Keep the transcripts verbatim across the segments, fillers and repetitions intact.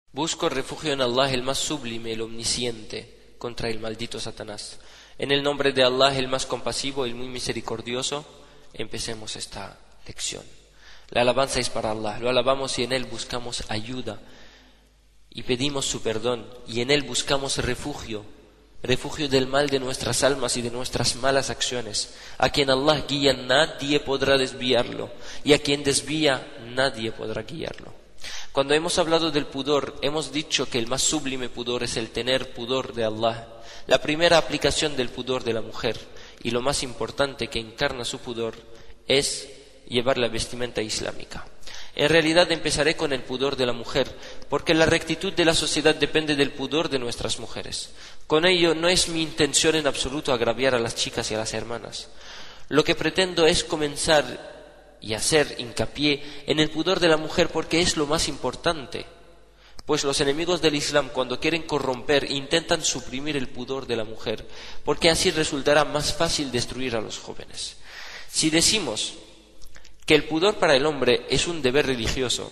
Busco refugio en Allah, el más sublime, el omnisciente, contra el maldito Satanás. En el nombre de Allah, el más compasivo, el muy misericordioso, empecemos esta lección. La alabanza es para Allah, lo alabamos y en Él buscamos ayuda y pedimos su perdón y en Él buscamos refugio, refugio del mal de nuestras almas y de nuestras malas acciones. A quien Allah guía nadie podrá desviarlo y a quien desvía nadie podrá guiarlo. Cuando hemos hablado del pudor, hemos dicho que el más sublime pudor es el tener pudor de Allah, la primera aplicación del pudor de la mujer, y lo más importante que encarna su pudor es llevar la vestimenta islámica. En realidad empezaré con el pudor de la mujer, porque la rectitud de la sociedad depende del pudor de nuestras mujeres. Con ello no es mi intención en absoluto agraviar a las chicas y a las hermanas. Lo que pretendo es comenzar y hacer hincapié en el pudor de la mujer porque es lo más importante, pues los enemigos del Islam cuando quieren corromper intentan suprimir el pudor de la mujer, porque así resultará más fácil destruir a los jóvenes. Si decimos que el pudor para el hombre es un deber religioso,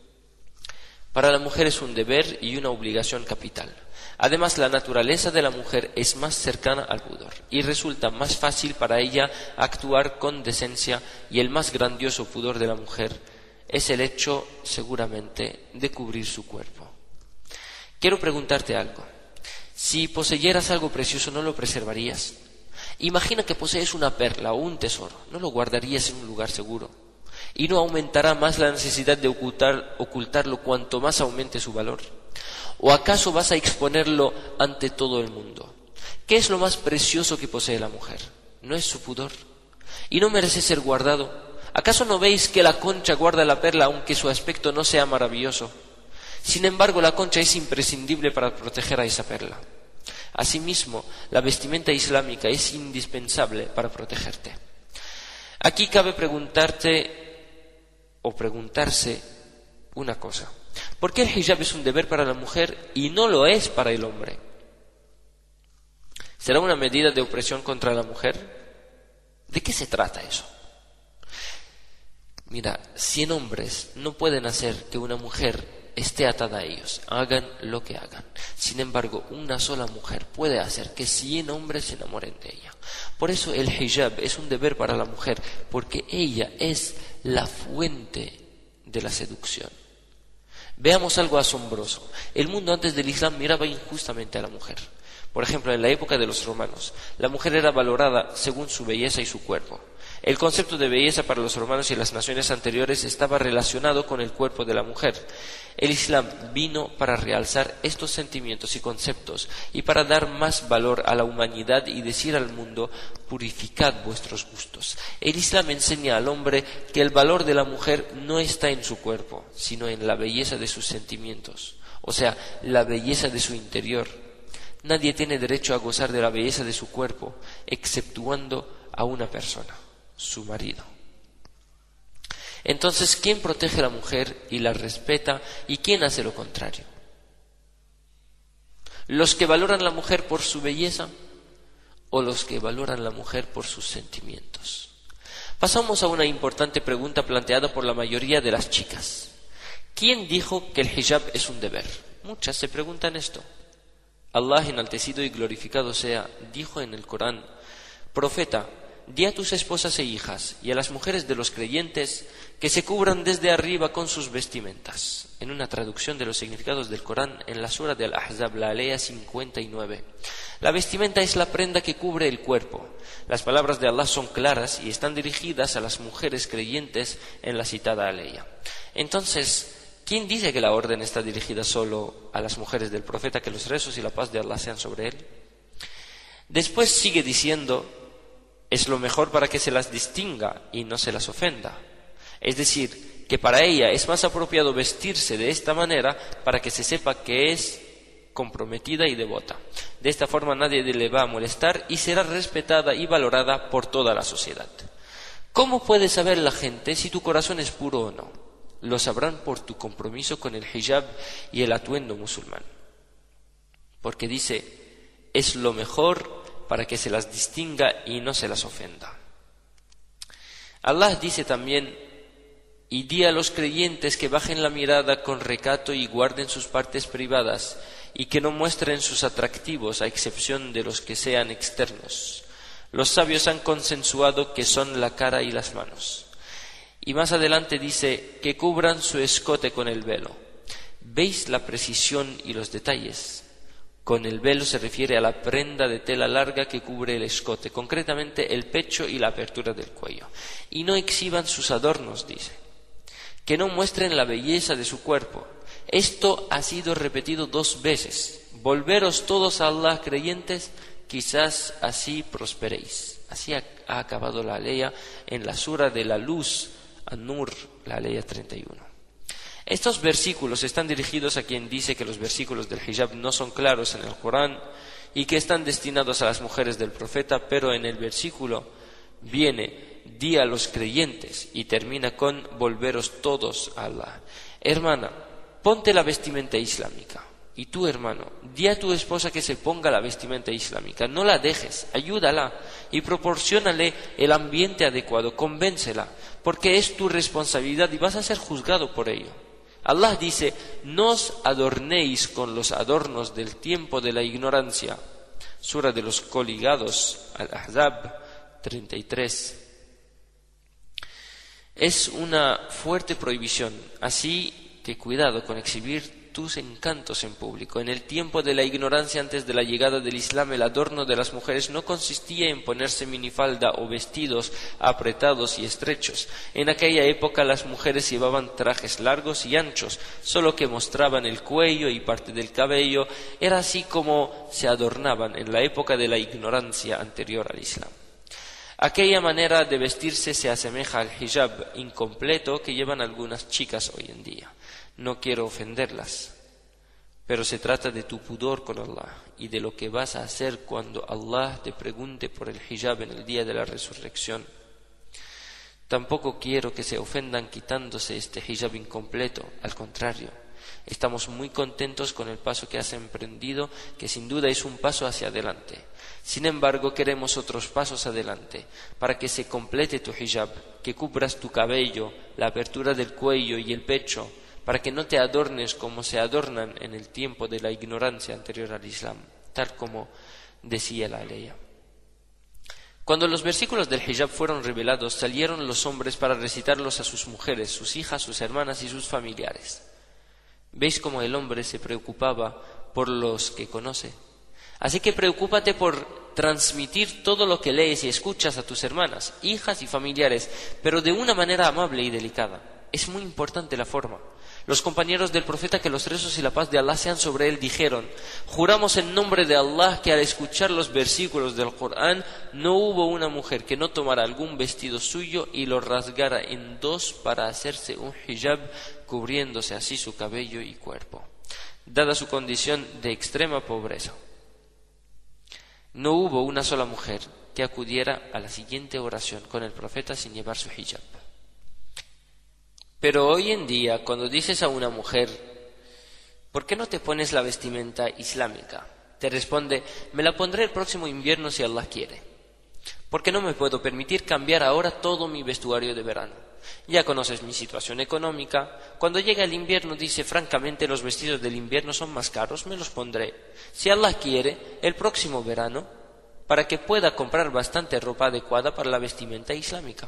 para la mujer es un deber y una obligación capital. Además, la naturaleza de la mujer es más cercana al pudor y resulta más fácil para ella actuar con decencia, y el más grandioso pudor de la mujer es el hecho, seguramente, de cubrir su cuerpo. Quiero preguntarte algo. Si poseyeras algo precioso, ¿no lo preservarías? Imagina que posees una perla o un tesoro, ¿no lo guardarías en un lugar seguro? ¿Y no aumentará más la necesidad de ocultar, ocultarlo cuanto más aumente su valor? ¿O acaso vas a exponerlo ante todo el mundo? ¿Qué es lo más precioso que posee la mujer? ¿No es su pudor? ¿Y no merece ser guardado? ¿Acaso no veis que la concha guarda la perla aunque su aspecto no sea maravilloso? Sin embargo, la concha es imprescindible para proteger a esa perla. Asimismo, la vestimenta islámica es indispensable para protegerte. Aquí cabe preguntarte o preguntarse una cosa. ¿Por qué el hijab es un deber para la mujer y no lo es para el hombre? ¿Será una medida de opresión contra la mujer? ¿De qué se trata eso? Mira, cien hombres no pueden hacer que una mujer esté atada a ellos, hagan lo que hagan. Sin embargo, una sola mujer puede hacer que cien hombres se enamoren de ella. Por eso el hijab es un deber para la mujer, porque ella es la fuente de la seducción. Veamos algo asombroso. El mundo antes del Islam miraba injustamente a la mujer. Por ejemplo, en la época de los romanos, la mujer era valorada según su belleza y su cuerpo. El concepto de belleza para los romanos y las naciones anteriores estaba relacionado con el cuerpo de la mujer. El Islam vino para realzar estos sentimientos y conceptos y para dar más valor a la humanidad y decir al mundo: purificad vuestros gustos. El Islam enseña al hombre que el valor de la mujer no está en su cuerpo, sino en la belleza de sus sentimientos, o sea, la belleza de su interior. Nadie tiene derecho a gozar de la belleza de su cuerpo, exceptuando a una persona: su marido. Entonces, ¿quién protege a la mujer y la respeta y quién hace lo contrario? ¿Los que valoran a la mujer por su belleza o los que valoran a la mujer por sus sentimientos? Pasamos a una importante pregunta planteada por la mayoría de las chicas. ¿Quién dijo que el hijab es un deber? Muchas se preguntan esto. Allah, enaltecido y glorificado sea, dijo en el Corán: Profeta, di a tus esposas e hijas y a las mujeres de los creyentes que se cubran desde arriba con sus vestimentas. En una traducción de los significados del Corán, en la sura del Ahzab, la alea cincuenta y nueve. La vestimenta es la prenda que cubre el cuerpo. Las palabras de Allah son claras y están dirigidas a las mujeres creyentes en la citada alea. Entonces, ¿quién dice que la orden está dirigida solo a las mujeres del profeta? Que los rezos y la paz de Allah sean sobre él. Después sigue diciendo: es lo mejor para que se las distinga y no se las ofenda. Es decir, que para ella es más apropiado vestirse de esta manera para que se sepa que es comprometida y devota. De esta forma nadie le va a molestar y será respetada y valorada por toda la sociedad. ¿Cómo puede saber la gente si tu corazón es puro o no? Lo sabrán por tu compromiso con el hijab y el atuendo musulmán. Porque dice: es lo mejor para que se las distinga y no se las ofenda. Allah dice también Y di a los creyentes que bajen la mirada con recato y guarden sus partes privadas, y que no muestren sus atractivos a excepción de los que sean externos. Los sabios han consensuado que son la cara y las manos. Y más adelante dice que cubran su escote con el velo. ¿Veis la precisión y los detalles? Con el velo se refiere a la prenda de tela larga que cubre el escote, concretamente el pecho y la apertura del cuello. Y no exhiban sus adornos, dice. Que no muestren la belleza de su cuerpo. Esto ha sido repetido dos veces. Volveros todos a Allah creyentes, quizás así prosperéis. Así ha, ha acabado la aleya en la sura de la luz, An-Nur, la aleya treinta y uno. Estos versículos están dirigidos a quien dice que los versículos del hijab no son claros en el Corán y que están destinados a las mujeres del profeta, pero en el versículo viene, di a los creyentes, y termina con, volveros todos a Allah. Hermana, ponte la vestimenta islámica. Y tú, hermano, di a tu esposa que se ponga la vestimenta islámica. No la dejes, ayúdala y proporciónale el ambiente adecuado, convéncela, porque es tu responsabilidad y vas a ser juzgado por ello. Allah dice, no os adornéis con los adornos del tiempo de la ignorancia. Sura de los coligados, Al-Ahzab treinta y tres. Es una fuerte prohibición, así que cuidado con exhibir tus encantos en público. En el tiempo de la ignorancia antes de la llegada del Islam, el adorno de las mujeres no consistía en ponerse minifalda o vestidos apretados y estrechos. En aquella época las mujeres llevaban trajes largos y anchos, solo que mostraban el cuello y parte del cabello. Era así como se adornaban en la época de la ignorancia anterior al Islam. Aquella manera de vestirse se asemeja al hijab incompleto que llevan algunas chicas hoy en día. No quiero ofenderlas, pero se trata de tu pudor con Allah y de lo que vas a hacer cuando Allah te pregunte por el hijab en el día de la resurrección. Tampoco quiero que se ofendan quitándose este hijab incompleto, al contrario. Estamos muy contentos con el paso que has emprendido, que sin duda es un paso hacia adelante. Sin embargo, queremos otros pasos adelante, para que se complete tu hijab, que cubras tu cabello, la apertura del cuello y el pecho, para que no te adornes como se adornan en el tiempo de la ignorancia anterior al Islam, tal como decía la ley. Cuando los versículos del hijab fueron revelados, salieron los hombres para recitarlos a sus mujeres, sus hijas, sus hermanas y sus familiares. ¿Veis cómo el hombre se preocupaba por los que conoce? Así que preocúpate por transmitir todo lo que lees y escuchas a tus hermanas, hijas y familiares, pero de una manera amable y delicada. Es muy importante la forma. Los compañeros del profeta, que los rezos y la paz de Allah sean sobre él, dijeron: juramos en nombre de Allah que al escuchar los versículos del Corán no hubo una mujer que no tomara algún vestido suyo y lo rasgara en dos para hacerse un hijab, cubriéndose así su cabello y cuerpo, dada su condición de extrema pobreza. No hubo una sola mujer que acudiera a la siguiente oración con el profeta sin llevar su hijab. Pero hoy en día, cuando dices a una mujer, ¿por qué no te pones la vestimenta islámica?, te responde: me la pondré el próximo invierno si Allah quiere, porque no me puedo permitir cambiar ahora todo mi vestuario de verano. Ya conoces mi situación económica. Cuando llega el invierno, dice, francamente los vestidos del invierno son más caros, me los pondré, si Allah quiere, el próximo verano, para que pueda comprar bastante ropa adecuada para la vestimenta islámica.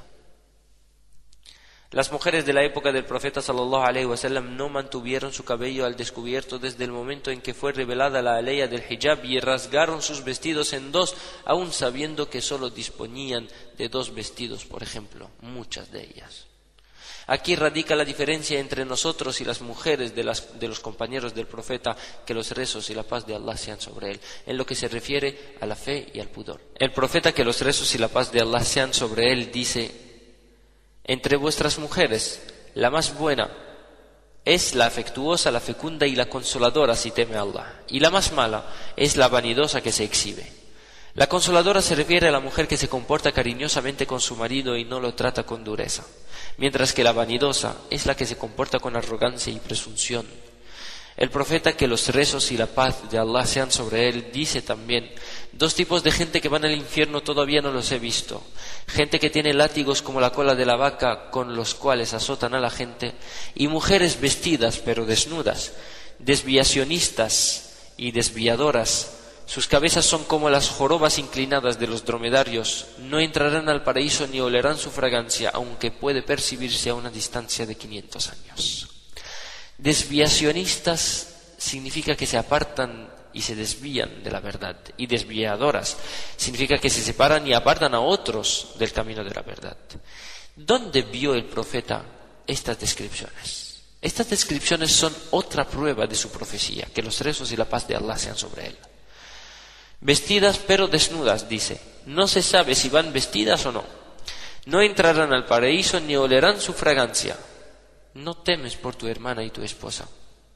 Las mujeres de la época del profeta sallallahu alaihi wasallam no mantuvieron su cabello al descubierto desde el momento en que fue revelada la ley del hijab y rasgaron sus vestidos en dos, aun sabiendo que solo disponían de dos vestidos, por ejemplo, muchas de ellas. Aquí radica la diferencia entre nosotros y las mujeres de, las, de los compañeros del profeta, que los rezos y la paz de Allah sean sobre él, en lo que se refiere a la fe y al pudor. El profeta, que los rezos y la paz de Allah sean sobre él, dice: entre vuestras mujeres, la más buena es la afectuosa, la fecunda y la consoladora si teme a Allah, y la más mala es la vanidosa que se exhibe. La consoladora se refiere a la mujer que se comporta cariñosamente con su marido y no lo trata con dureza, mientras que la vanidosa es la que se comporta con arrogancia y presunción. El profeta, que los rezos y la paz de Allah sean sobre él, dice también: dos tipos de gente que van al infierno todavía no los he visto. Gente que tiene látigos como la cola de la vaca con los cuales azotan a la gente, y mujeres vestidas pero desnudas, desviacionistas y desviadoras. Sus cabezas son como las jorobas inclinadas de los dromedarios. No entrarán al paraíso ni olerán su fragancia, aunque puede percibirse a una distancia de quinientos años. Desviacionistas significa que se apartan y se desvían de la verdad, y desviadoras significa que se separan y apartan a otros del camino de la verdad. ¿Dónde vio el profeta estas descripciones? Estas descripciones son otra prueba de su profecía, que los rezos y la paz de Allah sean sobre él. Vestidas pero desnudas, dice. No se sabe si van vestidas o no. No entrarán al paraíso ni olerán su fragancia. No temes por tu hermana y tu esposa.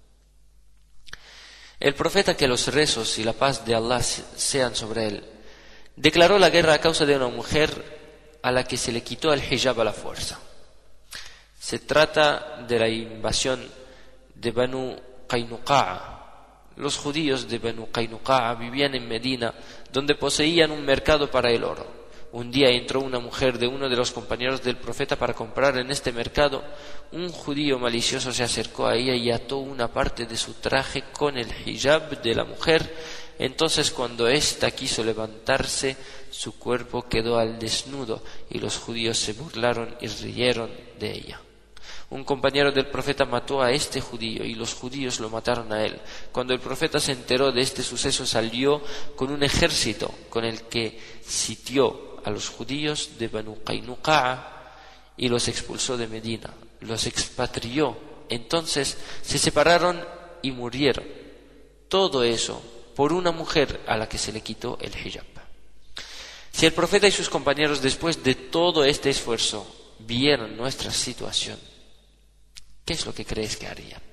El profeta, que los rezos y la paz de Allah sean sobre él, declaró la guerra a causa de una mujer a la que se le quitó el hijab a la fuerza. Se trata de la invasión de Banu Qaynuqa. Los judíos de Banu Qaynuqa vivían en Medina, donde poseían un mercado para el oro. Un día entró una mujer de uno de los compañeros del profeta para comprar en este mercado. Un judío malicioso se acercó a ella y ató una parte de su traje con el hijab de la mujer. Entonces, cuando ésta quiso levantarse, su cuerpo quedó al desnudo y los judíos se burlaron y rieron de ella. Un compañero del profeta mató a este judío y los judíos lo mataron a él. Cuando el profeta se enteró de este suceso, salió con un ejército con el que sitió a los judíos de Banu Qaynuqa y los expulsó de Medina, los expatrió. Entonces se separaron y murieron. Todo eso por una mujer a la que se le quitó el hijab. Si el profeta y sus compañeros, después de todo este esfuerzo, vieran nuestra situación, ¿qué es lo que crees que harían?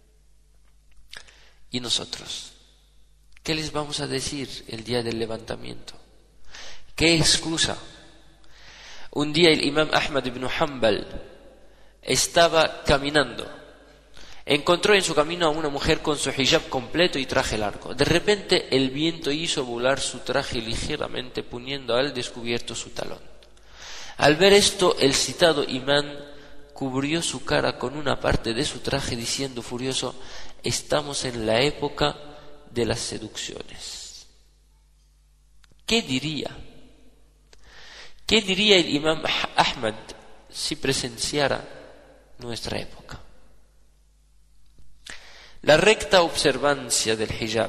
¿Y nosotros? ¿Qué les vamos a decir el día del levantamiento? ¿Qué excusa? Un día el imam Ahmad ibn Hanbal estaba caminando. Encontró en su camino a una mujer con su hijab completo y traje largo. De repente el viento hizo volar su traje ligeramente, poniendo al descubierto su talón. Al ver esto, el citado imán cubrió su cara con una parte de su traje, diciendo furioso: estamos en la época de las seducciones. ¿Qué diría? ¿Qué diría el imam Ahmad si presenciara nuestra época? La recta observancia del hijab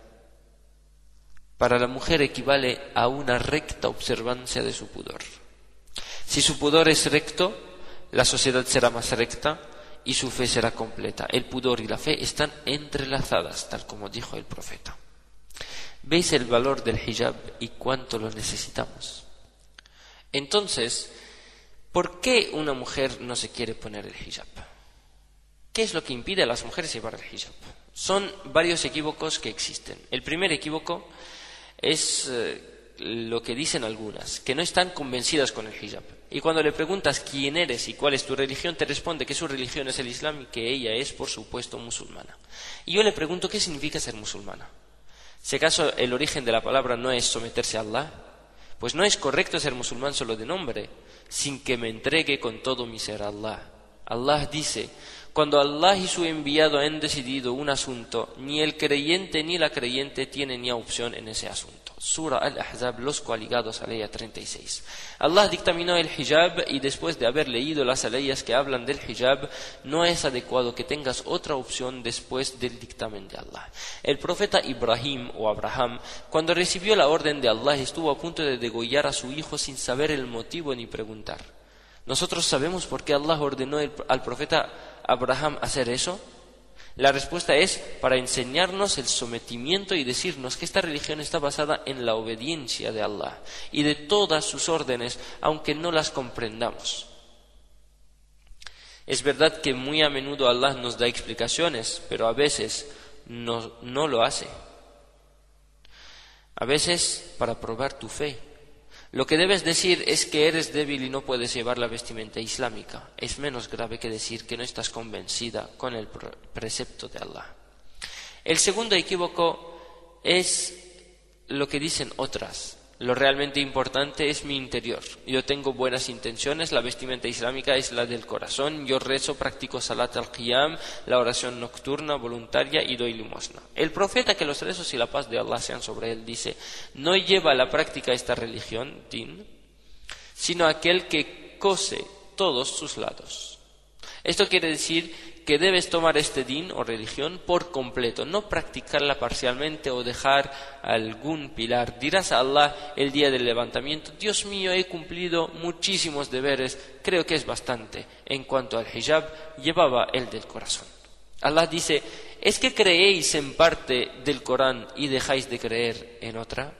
para la mujer equivale a una recta observancia de su pudor. Si su pudor es recto, la sociedad será más recta y su fe será completa. El pudor y la fe están entrelazadas, tal como dijo el profeta. ¿Veis el valor del hijab y cuánto lo necesitamos? Entonces, ¿por qué una mujer no se quiere poner el hijab? ¿Qué es lo que impide a las mujeres llevar el hijab? Son varios equívocos que existen. El primer equívoco es eh, lo que dicen algunas, que no están convencidas con el hijab. Y cuando le preguntas quién eres y cuál es tu religión, te responde que su religión es el Islam y que ella es, por supuesto, musulmana. Y yo le pregunto, ¿qué significa ser musulmana? Si acaso el origen de la palabra no es someterse a Allah, pues no es correcto ser musulmán solo de nombre, sin que me entregue con todo mi ser a Allah. Allah dice: cuando Allah y su enviado han decidido un asunto, ni el creyente ni la creyente tienen ya opción en ese asunto. Sura Al-Ahzab, los coaligados, aleya treinta y seis. Allah dictaminó el hijab y después de haber leído las aleyas que hablan del hijab, no es adecuado que tengas otra opción después del dictamen de Allah. El profeta Ibrahim o Abraham, cuando recibió la orden de Allah, estuvo a punto de degollar a su hijo sin saber el motivo ni preguntar. ¿Nosotros sabemos por qué Allah ordenó el, al profeta Abraham hacer eso? La respuesta es para enseñarnos el sometimiento y decirnos que esta religión está basada en la obediencia de Allah y de todas sus órdenes, aunque no las comprendamos. Es verdad que muy a menudo Allah nos da explicaciones, pero a veces no, no lo hace. A veces para probar tu fe. Lo que debes decir es que eres débil y no puedes llevar la vestimenta islámica. Es menos grave que decir que no estás convencida con el precepto de Allah. El segundo equívoco es lo que dicen otras. Lo realmente importante es mi interior. Yo tengo buenas intenciones, la vestimenta islámica es la del corazón, yo rezo, practico salat al-qiyam, la oración nocturna, voluntaria y doy limosna. El profeta, que los rezos y la paz de Allah sean sobre él, dice, no lleva a la práctica esta religión, din, sino aquel que cose todos sus lados. Esto quiere decir que debes tomar este din o religión por completo, no practicarla parcialmente o dejar algún pilar. Dirás a Allah el día del levantamiento, Dios mío, he cumplido muchísimos deberes, creo que es bastante. En cuanto al hijab, llevaba el del corazón. Allah dice, ¿es que creéis en parte del Corán y dejáis de creer en otra?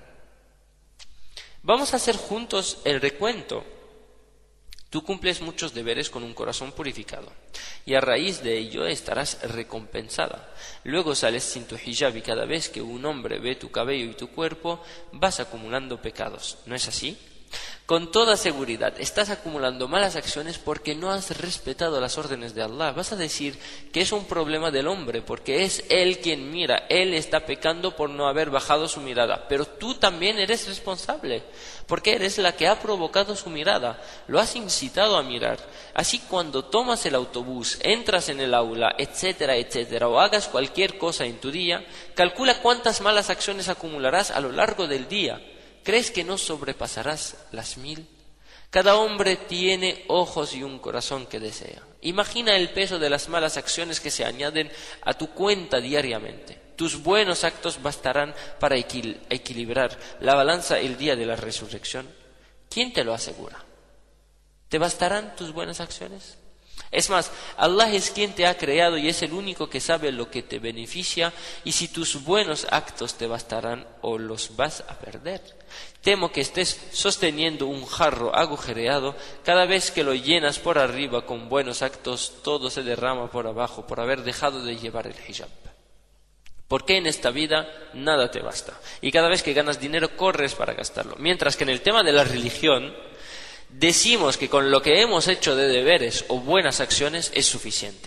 Vamos a hacer juntos el recuento. Tú cumples muchos deberes con un corazón purificado y a raíz de ello estarás recompensada. Luego sales sin tu hijab y cada vez que un hombre ve tu cabello y tu cuerpo vas acumulando pecados. ¿No es así? Con toda seguridad estás acumulando malas acciones porque no has respetado las órdenes de Allah. Vas a decir que es un problema del hombre porque es él quien mira, él está pecando por no haber bajado su mirada, pero tú también eres responsable porque eres la que ha provocado su mirada, lo has incitado a mirar. Así cuando tomas el autobús, entras en el aula, etcétera, etcétera, o hagas cualquier cosa en tu día, calcula cuántas malas acciones acumularás a lo largo del día. ¿Crees que no sobrepasarás las mil? Cada hombre tiene ojos y un corazón que desea. Imagina el peso de las malas acciones que se añaden a tu cuenta diariamente. Tus buenos actos bastarán para equil- equilibrar la balanza el día de la resurrección. ¿Quién te lo asegura? ¿Te bastarán tus buenas acciones? Es más, Allah es quien te ha creado y es el único que sabe lo que te beneficia y si tus buenos actos te bastarán o los vas a perder. Temo que estés sosteniendo un jarro agujereado, cada vez que lo llenas por arriba con buenos actos, todo se derrama por abajo por haber dejado de llevar el hijab. Porque en esta vida nada te basta y cada vez que ganas dinero corres para gastarlo. Mientras que en el tema de la religión, decimos que con lo que hemos hecho de deberes o buenas acciones es suficiente.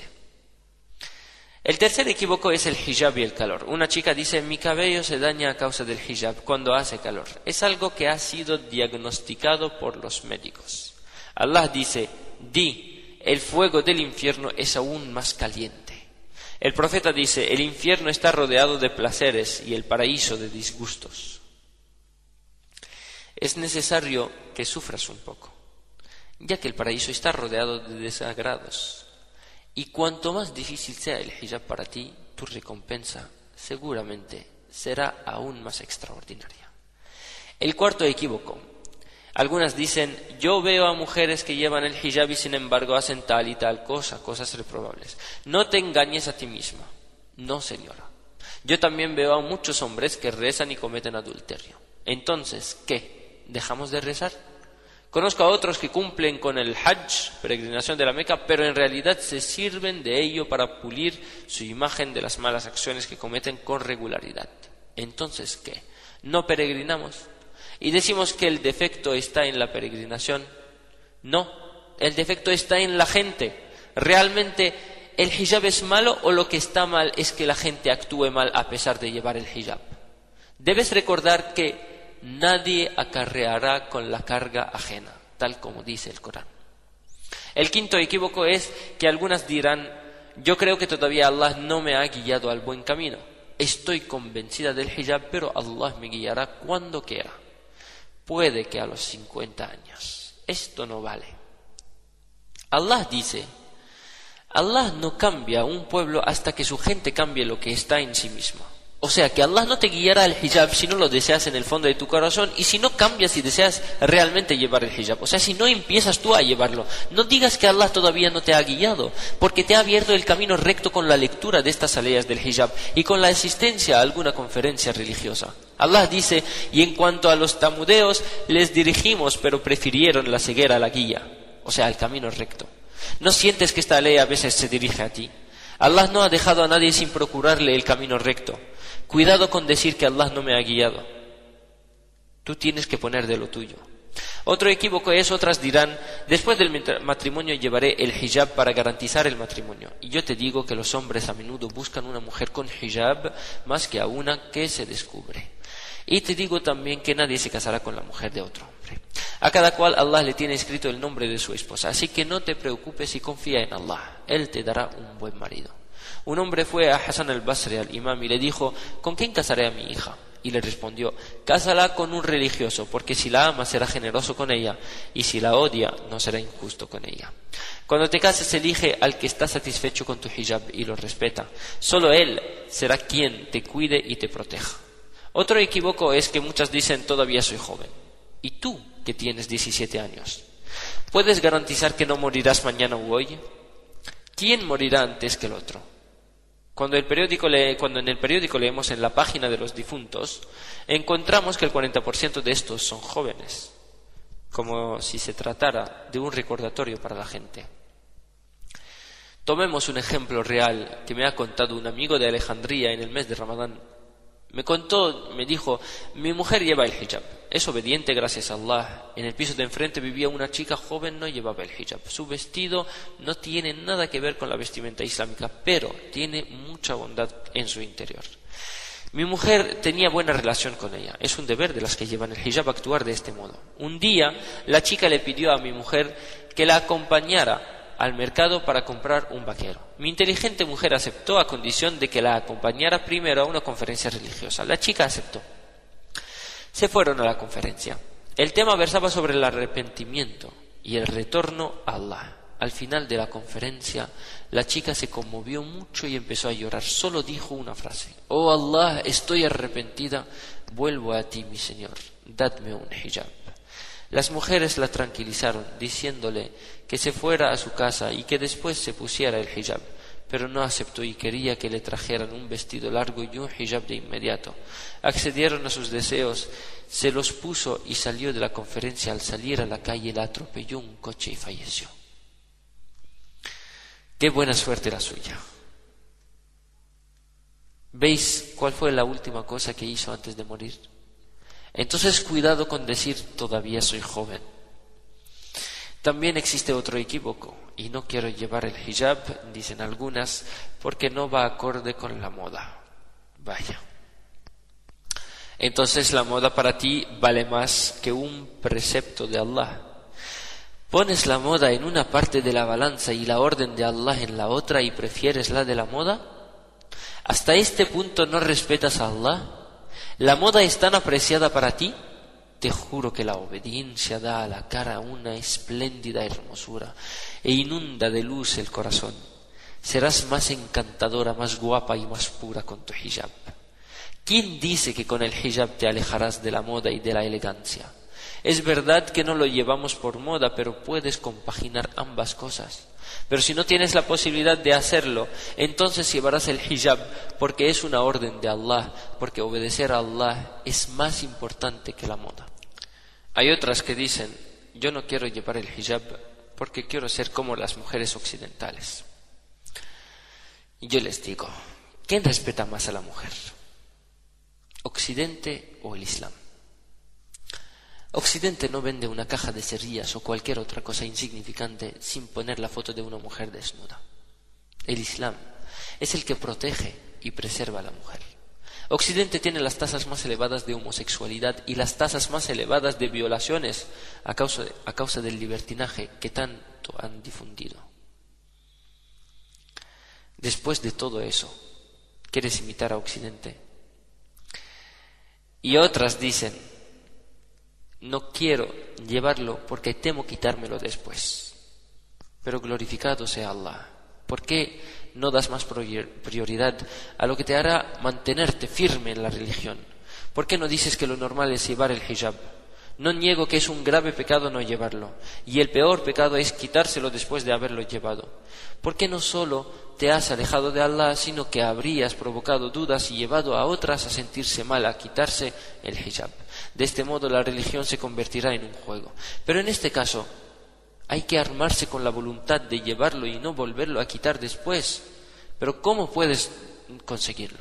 El tercer equívoco es el hijab y el calor. Una chica dice, mi cabello se daña a causa del hijab cuando hace calor. Es algo que ha sido diagnosticado por los médicos. Allah dice, di, el fuego del infierno es aún más caliente. El profeta dice, el infierno está rodeado de placeres y el paraíso de disgustos. Es necesario que sufras un poco, ya que el paraíso está rodeado de desagrados. Y cuanto más difícil sea el hijab para ti, tu recompensa seguramente será aún más extraordinaria. El cuarto equívoco. Algunas dicen, yo veo a mujeres que llevan el hijab y sin embargo hacen tal y tal cosa, cosas reprobables. No te engañes a ti misma. No, señora. Yo también veo a muchos hombres que rezan y cometen adulterio. Entonces, ¿qué? ¿Dejamos de rezar? Conozco a otros que cumplen con el Hajj, peregrinación de la Meca, pero en realidad se sirven de ello para pulir su imagen de las malas acciones que cometen con regularidad. Entonces, ¿qué? ¿No peregrinamos? ¿Y decimos que el defecto está en la peregrinación? No, el defecto está en la gente. ¿Realmente el hijab es malo o lo que está mal es que la gente actúe mal a pesar de llevar el hijab? Debes recordar que nadie acarreará con la carga ajena, tal como dice el Corán. El quinto equívoco es que algunas dirán, yo creo que todavía Allah no me ha guiado al buen camino. Estoy convencida del hijab, pero Allah me guiará cuando quiera. Puede que a los cincuenta años. Esto no vale. Allah dice, Allah no cambia un pueblo hasta que su gente cambie lo que está en sí mismo. O sea, que Allah no te guiará al hijab si no lo deseas en el fondo de tu corazón y si no cambias y deseas realmente llevar el hijab. O sea, si no empiezas tú a llevarlo. No digas que Allah todavía no te ha guiado, porque te ha abierto el camino recto con la lectura de estas aleyas del hijab y con la asistencia a alguna conferencia religiosa. Allah dice, y en cuanto a los tamudeos, les dirigimos, pero prefirieron la ceguera a la guía. O sea, el camino recto. ¿No sientes que esta ley a veces se dirige a ti? Allah no ha dejado a nadie sin procurarle el camino recto. Cuidado con decir que Allah no me ha guiado. Tú tienes que poner de lo tuyo. Otro equívoco es, otras dirán, después del matrimonio llevaré el hijab para garantizar el matrimonio. Y yo te digo que los hombres a menudo buscan una mujer con hijab más que a una que se descubre. Y te digo también que nadie se casará con la mujer de otro hombre. A cada cual Allah le tiene escrito el nombre de su esposa, así que no te preocupes y confía en Allah. Él te dará un buen marido. Un hombre fue a Hasan al-Basri, al imam, y le dijo, ¿con quién casaré a mi hija? Y le respondió, cásala con un religioso, porque si la ama será generoso con ella, y si la odia no será injusto con ella. Cuando te cases, elige al que está satisfecho con tu hijab y lo respeta. Solo él será quien te cuide y te proteja. Otro equívoco es que muchas dicen, todavía soy joven. ¿Y tú, que tienes diecisiete años? ¿Puedes garantizar que no morirás mañana u hoy? ¿Quién morirá antes que el otro? Cuando, el periódico lee, cuando en el periódico leemos en la página de los difuntos, encontramos que el cuarenta por ciento de estos son jóvenes, como si se tratara de un recordatorio para la gente. Tomemos un ejemplo real que me ha contado un amigo de Alejandría en el mes de Ramadán. Me contó, me dijo, mi mujer lleva el hijab, es obediente gracias a Allah. En el piso de enfrente vivía una chica joven, no llevaba el hijab. Su vestido no tiene nada que ver con la vestimenta islámica, pero tiene mucha bondad en su interior. Mi mujer tenía buena relación con ella. Es un deber de las que llevan el hijab actuar de este modo. Un día, la chica le pidió a mi mujer que la acompañara al mercado para comprar un vaquero. Mi inteligente mujer aceptó a condición de que la acompañara primero a una conferencia religiosa. La chica aceptó. Se fueron a la conferencia. El tema versaba sobre el arrepentimiento y el retorno a Allah. Al final de la conferencia, la chica se conmovió mucho y empezó a llorar. Solo dijo una frase: oh Allah, estoy arrepentida, vuelvo a ti, mi Señor, dadme un hijab. Las mujeres la tranquilizaron, diciéndole que se fuera a su casa y que después se pusiera el hijab, pero no aceptó y quería que le trajeran un vestido largo y un hijab de inmediato. Accedieron a sus deseos, se los puso y salió de la conferencia. Al salir a la calle la atropelló un coche y falleció. Qué buena suerte la suya. ¿Veis cuál fue la última cosa que hizo antes de morir? Entonces cuidado con decir todavía soy joven. También existe otro equívoco, y no quiero llevar el hijab, dicen algunas, porque no va acorde con la moda. Vaya. Entonces la moda para ti vale más que un precepto de Allah. ¿Pones la moda en una parte de la balanza y la orden de Allah en la otra y prefieres la de la moda? ¿Hasta este punto no respetas a Allah? ¿La moda es tan apreciada para ti? Te juro que la obediencia da a la cara una espléndida hermosura e inunda de luz el corazón. Serás más encantadora, más guapa y más pura con tu hijab. ¿Quién dice que con el hijab te alejarás de la moda y de la elegancia? Es verdad que no lo llevamos por moda, pero puedes compaginar ambas cosas. Pero si no tienes la posibilidad de hacerlo, entonces llevarás el hijab, porque es una orden de Allah, porque obedecer a Allah es más importante que la moda. Hay otras que dicen, yo no quiero llevar el hijab porque quiero ser como las mujeres occidentales. Y yo les digo, ¿quién respeta más a la mujer? ¿Occidente o el Islam? Occidente no vende una caja de cerillas o cualquier otra cosa insignificante sin poner la foto de una mujer desnuda. El Islam es el que protege y preserva a la mujer. Occidente tiene las tasas más elevadas de homosexualidad y las tasas más elevadas de violaciones a causa, de, a causa del libertinaje que tanto han difundido. Después de todo eso, ¿quieres imitar a Occidente? Y otras dicen, no quiero llevarlo porque temo quitármelo después. Pero glorificado sea Allah. ¿Por qué no das más prioridad a lo que te hará mantenerte firme en la religión? ¿Por qué no dices que lo normal es llevar el hijab? No niego que es un grave pecado no llevarlo, y el peor pecado es quitárselo después de haberlo llevado. ¿Por qué no solo te has alejado de Allah, sino que habrías provocado dudas y llevado a otras a sentirse mal, a quitarse el hijab? De este modo la religión se convertirá en un juego. Pero en este caso hay que armarse con la voluntad de llevarlo y no volverlo a quitar después. Pero ¿cómo puedes conseguirlo?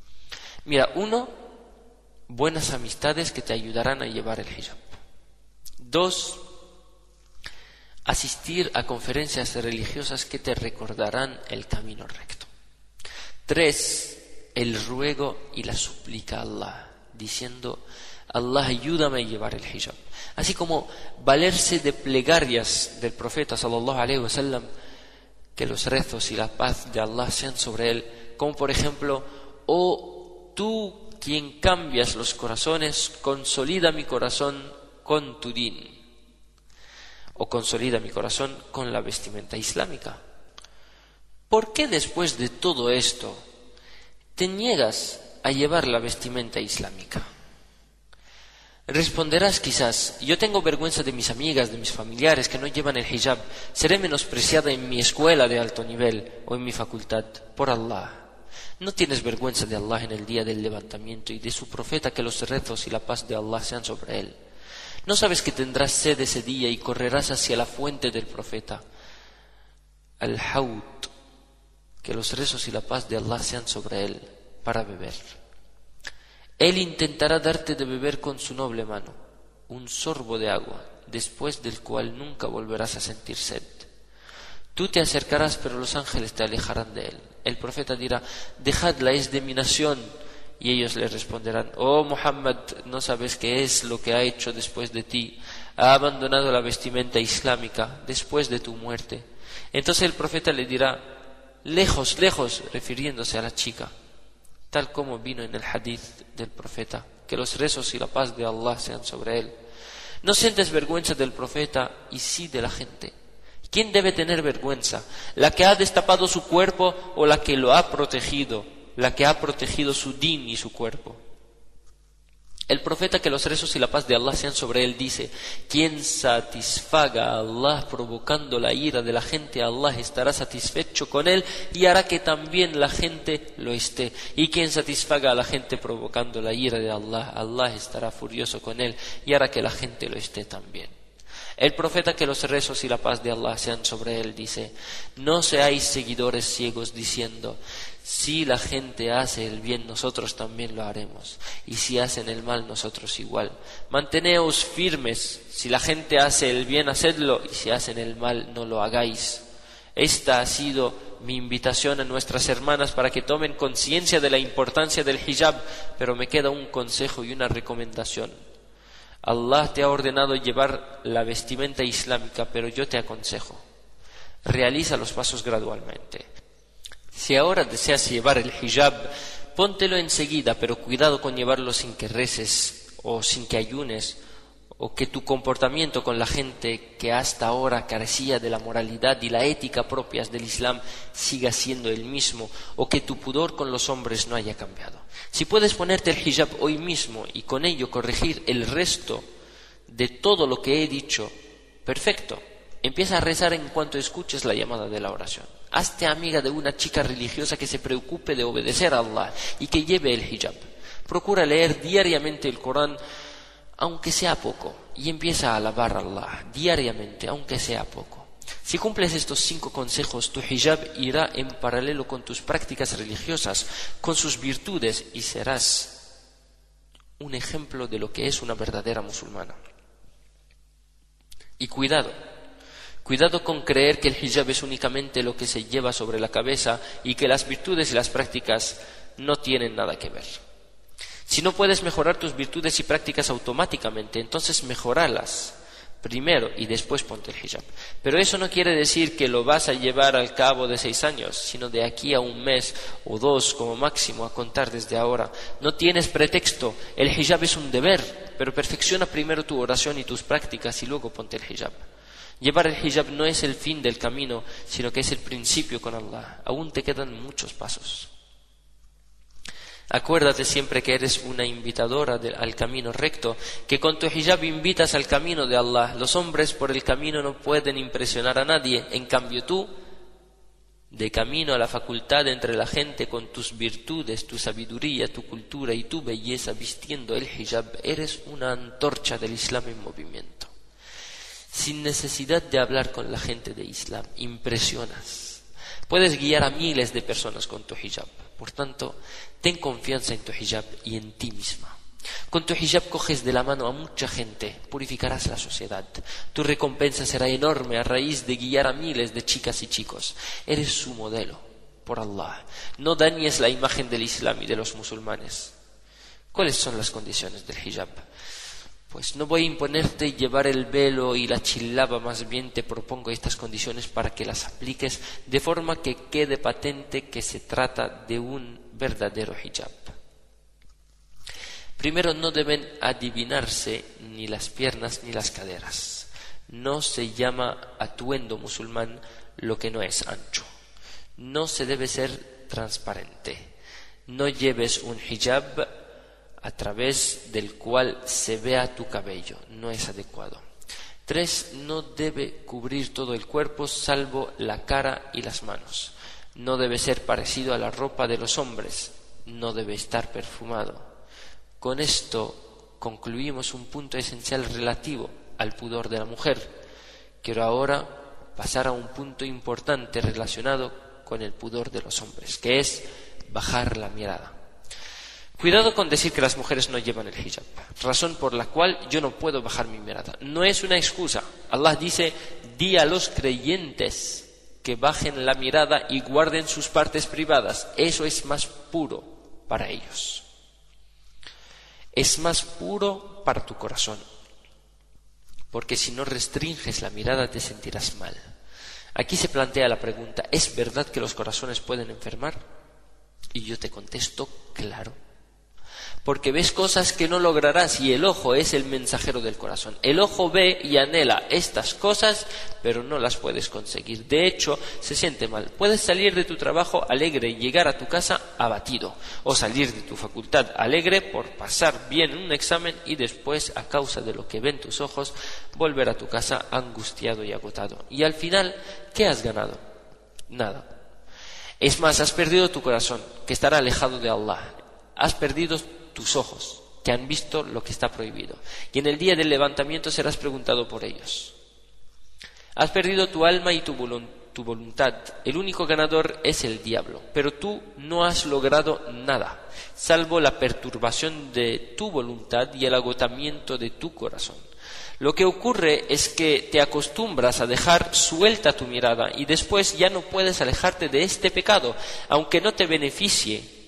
Mira, uno, buenas amistades que te ayudarán a llevar el hijab. Dos, asistir a conferencias religiosas que te recordarán el camino recto. Tres, el ruego y la súplica a Allah, diciendo: Allah, ayúdame a llevar el hijab. Así como valerse de plegarias del profeta sallallahu alaihi wasallam, que los rezos y la paz de Allah sean sobre él, como por ejemplo: oh tú quien cambias los corazones, consolida mi corazón con tu din, o consolida mi corazón con la vestimenta islámica. ¿Por qué después de todo esto te niegas a llevar la vestimenta islámica? Responderás quizás: yo tengo vergüenza de mis amigas, de mis familiares que no llevan el hijab, seré menospreciada en mi escuela de alto nivel o en mi facultad. Por Allah, ¿no tienes vergüenza de Allah en el día del levantamiento y de su profeta, que los rezos y la paz de Allah sean sobre él? ¿No sabes que tendrás sed ese día y correrás hacia la fuente del profeta, al-Haud, que los rezos y la paz de Allah sean sobre él, para beber? Él intentará darte de beber con su noble mano un sorbo de agua, después del cual nunca volverás a sentir sed. Tú te acercarás, pero los ángeles te alejarán de él. El profeta dirá: dejadla, es de mi nación. Y ellos le responderán: oh Muhammad, ¿no sabes qué es lo que ha hecho después de ti? Ha abandonado la vestimenta islámica después de tu muerte. Entonces el profeta le dirá: lejos, lejos, refiriéndose a la chica, tal como vino en el hadith del profeta, que los rezos y la paz de Allah sean sobre él. No sientes vergüenza del profeta y sí de la gente. ¿Quién debe tener vergüenza? ¿La que ha destapado su cuerpo o la que lo ha protegido? La que ha protegido su din y su cuerpo. El profeta, que los rezos y la paz de Allah sean sobre él, dice: quien satisfaga a Allah provocando la ira de la gente, Allah estará satisfecho con él y hará que también la gente lo esté. Y quien satisfaga a la gente provocando la ira de Allah, Allah estará furioso con él y hará que la gente lo esté también. El profeta, que los rezos y la paz de Allah sean sobre él, dice: no seáis seguidores ciegos diciendo: si la gente hace el bien, nosotros también lo haremos, y si hacen el mal, nosotros igual. Manteneos firmes: si la gente hace el bien, hacedlo, y si hacen el mal, no lo hagáis. Esta ha sido mi invitación a nuestras hermanas para que tomen conciencia de la importancia del hijab, pero me queda un consejo y una recomendación. Allah te ha ordenado llevar la vestimenta islámica, pero yo te aconsejo: realiza los pasos gradualmente. Si ahora deseas llevar el hijab, póntelo enseguida, pero cuidado con llevarlo sin que reces o sin que ayunes, o que tu comportamiento con la gente que hasta ahora carecía de la moralidad y la ética propias del Islam siga siendo el mismo, o que tu pudor con los hombres no haya cambiado. Si puedes ponerte el hijab hoy mismo y con ello corregir el resto de todo lo que he dicho, perfecto. Empieza a rezar en cuanto escuches la llamada de la oración. Hazte amiga de una chica religiosa que se preocupe de obedecer a Allah y que lleve el hijab. Procura leer diariamente el Corán, aunque sea poco, y empieza a alabar a Allah diariamente, aunque sea poco. Si cumples estos cinco consejos, tu hijab irá en paralelo con tus prácticas religiosas, con sus virtudes, y serás un ejemplo de lo que es una verdadera musulmana. Y cuidado, cuidado con creer que el hijab es únicamente lo que se lleva sobre la cabeza y que las virtudes y las prácticas no tienen nada que ver. Si no puedes mejorar tus virtudes y prácticas automáticamente, entonces mejóralas primero y después ponte el hijab. Pero eso no quiere decir que lo vas a llevar al cabo de seis años, sino de aquí a un mes o dos como máximo, a contar desde ahora. No tienes pretexto, el hijab es un deber, pero perfecciona primero tu oración y tus prácticas y luego ponte el hijab. Llevar el hijab no es el fin del camino, sino que es el principio con Allah. Aún te quedan muchos pasos. Acuérdate siempre que eres una invitadora de, al camino recto, que con tu hijab invitas al camino de Allah. Los hombres por el camino no pueden impresionar a nadie, en cambio tú, de camino a la facultad entre la gente con tus virtudes, tu sabiduría, tu cultura y tu belleza, vistiendo el hijab, eres una antorcha del Islam en movimiento. Sin necesidad de hablar con la gente de Islam, impresionas. Puedes guiar a miles de personas con tu hijab. Por tanto, ten confianza en tu hijab y en ti misma. Con tu hijab coges de la mano a mucha gente, purificarás la sociedad. Tu recompensa será enorme a raíz de guiar a miles de chicas y chicos. Eres su modelo, por Allah. No dañes la imagen del Islam y de los musulmanes. ¿Cuáles son las condiciones del hijab? Pues no voy a imponerte llevar el velo y la chilaba, más bien te propongo estas condiciones para que las apliques de forma que quede patente que se trata de un verdadero hijab. Primero, no deben adivinarse ni las piernas ni las caderas. No se llama atuendo musulmán lo que no es ancho. No se debe ser transparente. No lleves un hijab a través del cual se vea tu cabello. No es adecuado. Tres, no debe cubrir todo el cuerpo salvo la cara y las manos. No debe ser parecido a la ropa de los hombres. No debe estar perfumado. Con esto concluimos un punto esencial relativo al pudor de la mujer. Quiero ahora pasar a un punto importante relacionado con el pudor de los hombres, que es bajar la mirada. Cuidado con decir que las mujeres no llevan el hijab, razón por la cual yo no puedo bajar mi mirada. No es una excusa. Allah dice: di a los creyentes que bajen la mirada y guarden sus partes privadas. Eso es más puro para ellos. Es más puro para tu corazón, porque si no restringes la mirada te sentirás mal. Aquí se plantea la pregunta: ¿es verdad que los corazones pueden enfermar? Y yo te contesto: claro. Porque ves cosas que no lograrás y el ojo es el mensajero del corazón. El ojo ve y anhela estas cosas, pero no las puedes conseguir. De hecho, se siente mal. Puedes salir de tu trabajo alegre y llegar a tu casa abatido. O salir de tu facultad alegre por pasar bien en un examen y después, a causa de lo que ven tus ojos, volver a tu casa angustiado y agotado. Y al final, ¿qué has ganado? Nada. Es más, has perdido tu corazón, que estará alejado de Allah. Has perdido tus ojos, que han visto lo que está prohibido. Y en el día del levantamiento serás preguntado por ellos. Has perdido tu alma y tu, volun- tu voluntad. El único ganador es el diablo. Pero tú no has logrado nada, salvo la perturbación de tu voluntad y el agotamiento de tu corazón. Lo que ocurre es que te acostumbras a dejar suelta tu mirada y después ya no puedes alejarte de este pecado, aunque no te beneficie.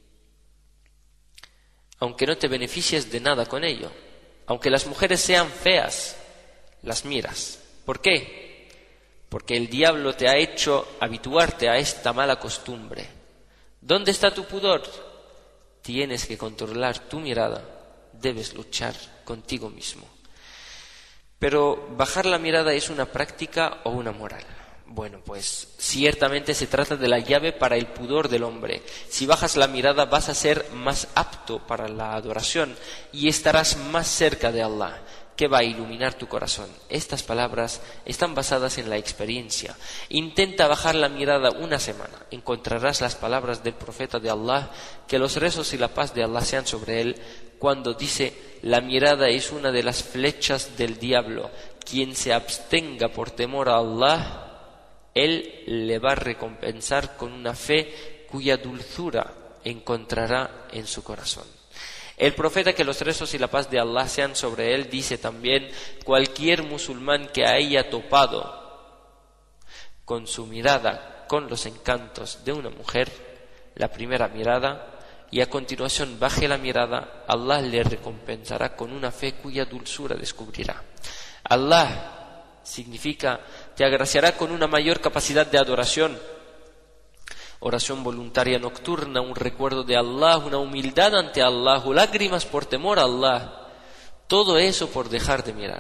Aunque no te beneficies de nada con ello, aunque las mujeres sean feas, las miras. ¿Por qué? Porque el diablo te ha hecho habituarte a esta mala costumbre. ¿Dónde está tu pudor? Tienes que controlar tu mirada, debes luchar contigo mismo. Pero bajar la mirada ¿es una práctica o una moral? Bueno, pues ciertamente se trata de la llave para el pudor del hombre. Si bajas la mirada vas a ser más apto para la adoración y estarás más cerca de Allah, que va a iluminar tu corazón. Estas palabras están basadas en la experiencia. Intenta bajar la mirada una semana. Encontrarás las palabras del profeta de Allah, que los rezos y la paz de Allah sean sobre él, cuando dice: la mirada es una de las flechas del diablo. Quien se abstenga por temor a Allah, Él le va a recompensar con una fe cuya dulzura encontrará en su corazón. El profeta, que los rezos y la paz de Allah sean sobre él, dice también: cualquier musulmán que haya topado con su mirada con los encantos de una mujer, la primera mirada, y a continuación baje la mirada, Allah le recompensará con una fe cuya dulzura descubrirá. Allah significa: te agraciará con una mayor capacidad de adoración, oración voluntaria nocturna, un recuerdo de Allah, una humildad ante Allah, lágrimas por temor a Allah. Todo eso por dejar de mirar.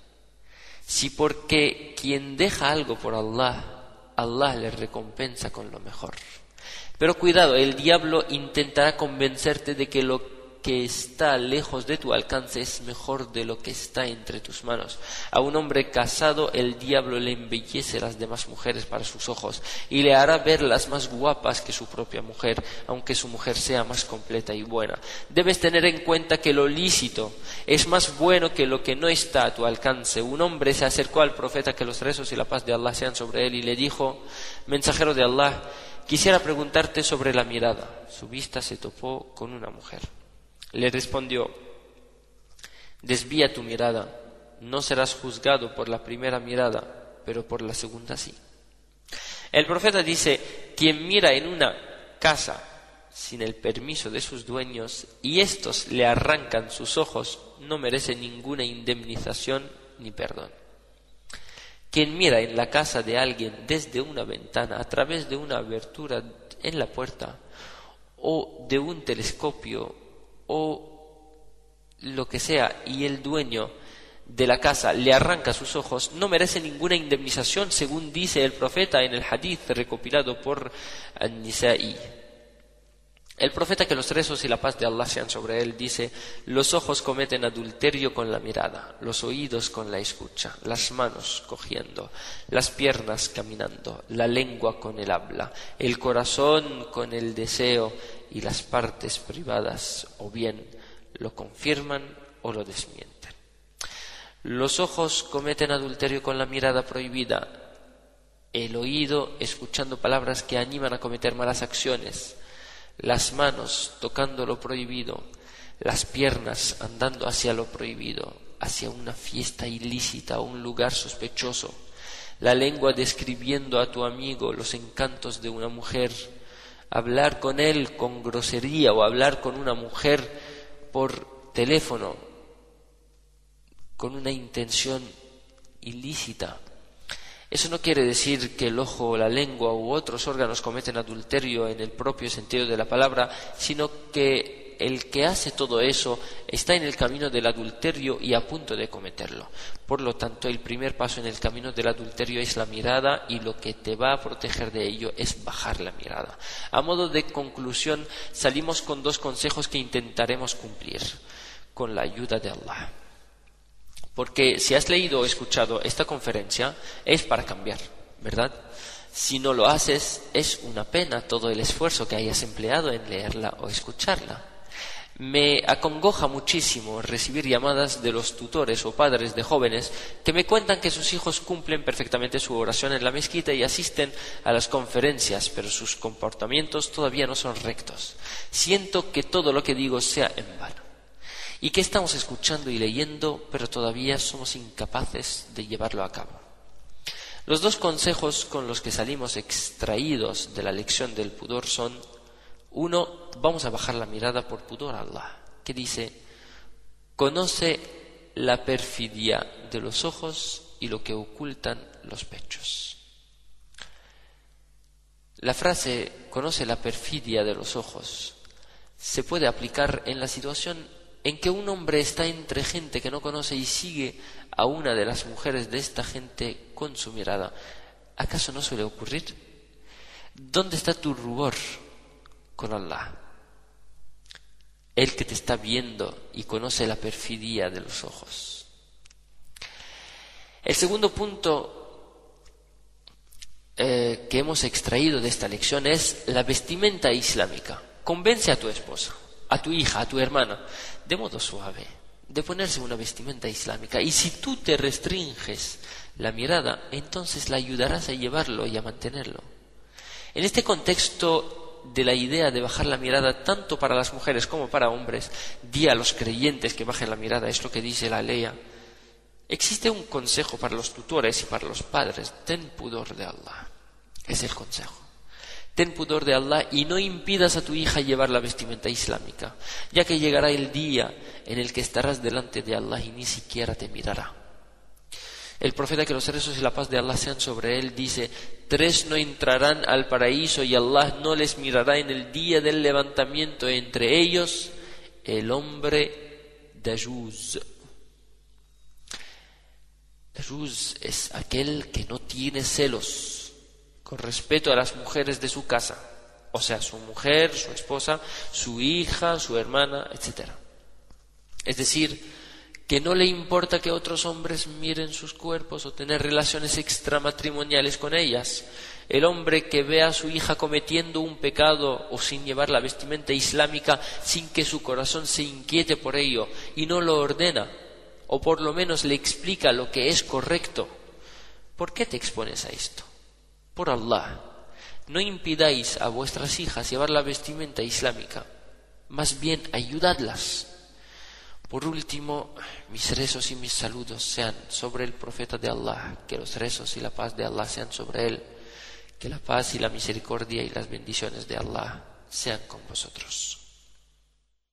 Si porque quien deja algo por Allah, Allah le recompensa con lo mejor. Pero cuidado, el diablo intentará convencerte de que lo que está lejos de tu alcance es mejor de lo que está entre tus manos. A un hombre casado el diablo le embellece las demás mujeres para sus ojos y le hará verlas más guapas que su propia mujer, aunque su mujer sea más completa y buena. Debes tener en cuenta que lo lícito es más bueno que lo que no está a tu alcance. Un hombre se acercó al profeta, que los rezos y la paz de Allah sean sobre él, y le dijo: mensajero de Allah, quisiera preguntarte sobre la mirada. Su vista se topó con una mujer. Le respondió: Desvía tu mirada, no serás juzgado por la primera mirada, pero por la segunda sí. El profeta dice, quien mira en una casa sin el permiso de sus dueños y éstos le arrancan sus ojos, no merece ninguna indemnización ni perdón. Quien mira en la casa de alguien desde una ventana, a través de una abertura en la puerta, o de un telescopio, o lo que sea, y el dueño de la casa le arranca sus ojos, no merece ninguna indemnización, según dice el profeta en el hadith recopilado por An-Nisa'i. El profeta, que los rezos y la paz de Allah sean sobre él, dice: los ojos cometen adulterio con la mirada, los oídos con la escucha, las manos cogiendo, las piernas caminando, la lengua con el habla, el corazón con el deseo y las partes privadas, o bien lo confirman o lo desmienten. Los ojos cometen adulterio con la mirada prohibida, el oído escuchando palabras que animan a cometer malas acciones, las manos tocando lo prohibido, las piernas andando hacia lo prohibido, hacia una fiesta ilícita o un lugar sospechoso, la lengua describiendo a tu amigo los encantos de una mujer, hablar con él con grosería o hablar con una mujer por teléfono con una intención ilícita. Eso no quiere decir que el ojo o la lengua u otros órganos cometen adulterio en el propio sentido de la palabra, sino que el que hace todo eso está en el camino del adulterio y a punto de cometerlo. Por lo tanto, el primer paso en el camino del adulterio es la mirada, y lo que te va a proteger de ello es bajar la mirada. A modo de conclusión, salimos con dos consejos que intentaremos cumplir con la ayuda de Allah. Porque si has leído o escuchado esta conferencia es para cambiar, ¿verdad? Si no lo haces, es una pena todo el esfuerzo que hayas empleado en leerla o escucharla. Me acongoja muchísimo recibir llamadas de los tutores o padres de jóvenes que me cuentan que sus hijos cumplen perfectamente su oración en la mezquita y asisten a las conferencias, pero sus comportamientos todavía no son rectos. Siento que todo lo que digo sea en vano. Y que estamos escuchando y leyendo, pero todavía somos incapaces de llevarlo a cabo. Los dos consejos con los que salimos extraídos de la lección del pudor son: uno, vamos a bajar la mirada por pudor a Allah, que dice: conoce la perfidia de los ojos y lo que ocultan los pechos. La frase conoce la perfidia de los ojos se puede aplicar en la situación en que un hombre está entre gente que no conoce y sigue a una de las mujeres de esta gente con su mirada. ¿Acaso no suele ocurrir? ¿Dónde está tu rubor con Allah? El que te está viendo y conoce la perfidia de los ojos. El segundo punto eh, que hemos extraído de esta lección es la vestimenta islámica. Convence a tu esposa, a tu hija, a tu hermana, de modo suave, de ponerse una vestimenta islámica. Y si tú te restringes la mirada, entonces la ayudarás a llevarlo y a mantenerlo. En este contexto de la idea de bajar la mirada, tanto para las mujeres como para hombres, di a los creyentes que bajen la mirada, es lo que dice la ley. Existe un consejo para los tutores y para los padres: ten pudor de Allah. Es el consejo. Ten pudor de Allah y no impidas a tu hija llevar la vestimenta islámica, ya que llegará el día en el que estarás delante de Allah y ni siquiera te mirará. El profeta, que los rezos y la paz de Allah sean sobre él, dice: tres no entrarán al paraíso y Allah no les mirará en el día del levantamiento, entre ellos el hombre dayuz. Dayuz es aquel que no tiene celos con respecto a las mujeres de su casa, o sea, su mujer, su esposa, su hija, su hermana, etcétera. Es decir, que no le importa que otros hombres miren sus cuerpos o tener relaciones extramatrimoniales con ellas. El hombre que ve a su hija cometiendo un pecado o sin llevar la vestimenta islámica, sin que su corazón se inquiete por ello y no lo ordena, o por lo menos le explica lo que es correcto. ¿Por qué te expones a esto? Por Allah, no impidáis a vuestras hijas llevar la vestimenta islámica, más bien ayudadlas, Por último, mis rezos y mis saludos sean sobre el profeta de Allah, que los rezos y la paz de Allah sean sobre él, que la paz y la misericordia y las bendiciones de Allah sean con vosotros.